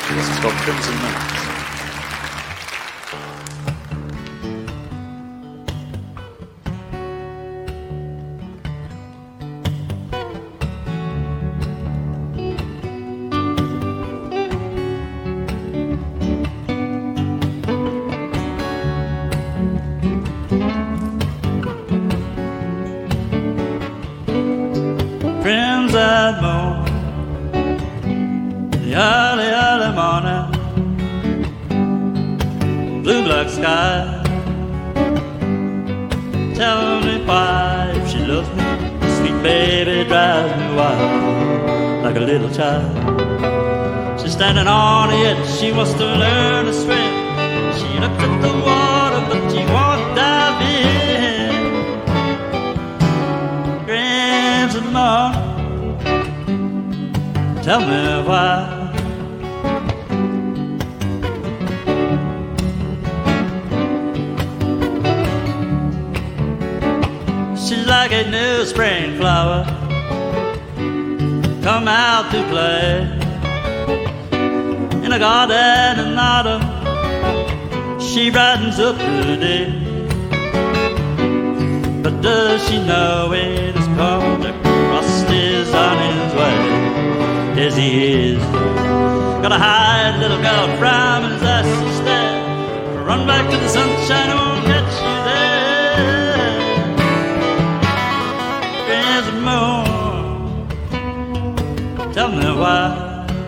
This is called Crimson Moon. Crimson moon, the early, early morning, blue black sky. Tell me why, if she loves me, sweet baby drives me wild, like a little child. She's standing on the edge, she wants to learn to swim. She looked at the water, but she won't dive in. Crimson moon, tell me why. She's like a new spring flower, come out to play in a garden in autumn. She brightens up the day, but does she know it has come to Frost is on his way? Yes, he is. Gotta hide, little girl, from his icy stare. Run back to the sunshine, I won't catch you there. Crimson moon, tell me why.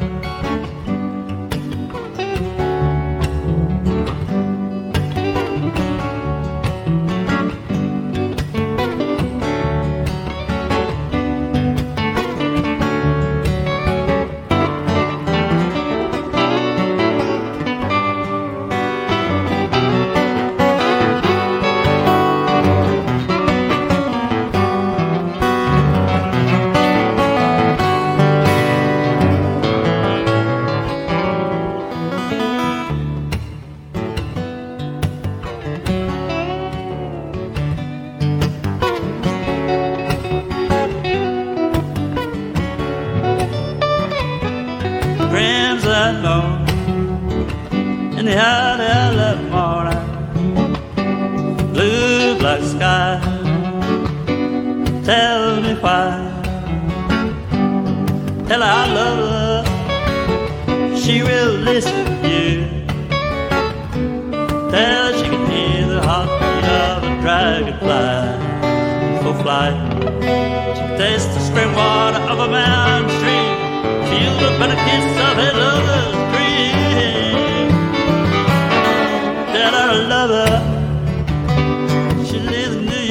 Crimson moon in the early, early morning, blue black sky. Tell me why. Tell her I love her, she will listen to you. Tell her she can hear the heartbeat of a dragonfly in full flight. She can taste the spring water of a mountain stream, feel the bitter kiss of a lover's dream. Tell her I love her, she listens to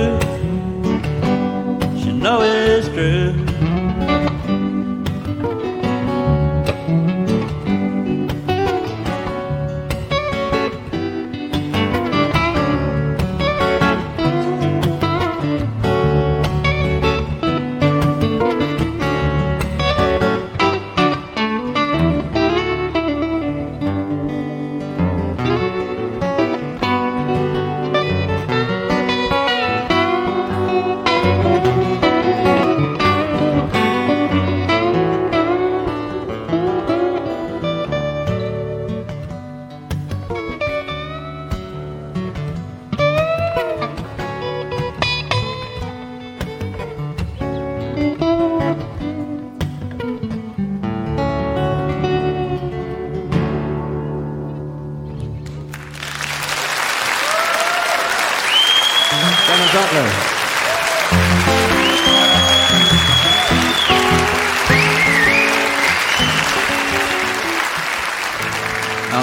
you, she know it's true. Donald Butler.